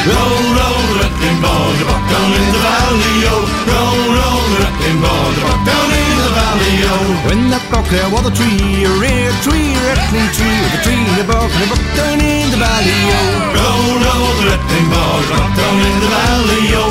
Roll, roll the wrecking ball, the buck down in the valley, oh. Roll, roll the wrecking ball, the buck down in the valley, oh. When that buck there was a tree, a rare tree, a wrecking tree, with a tree and a buck down in the valley, oh. Roll, roll the wrecking ball, the buck down in the valley, oh.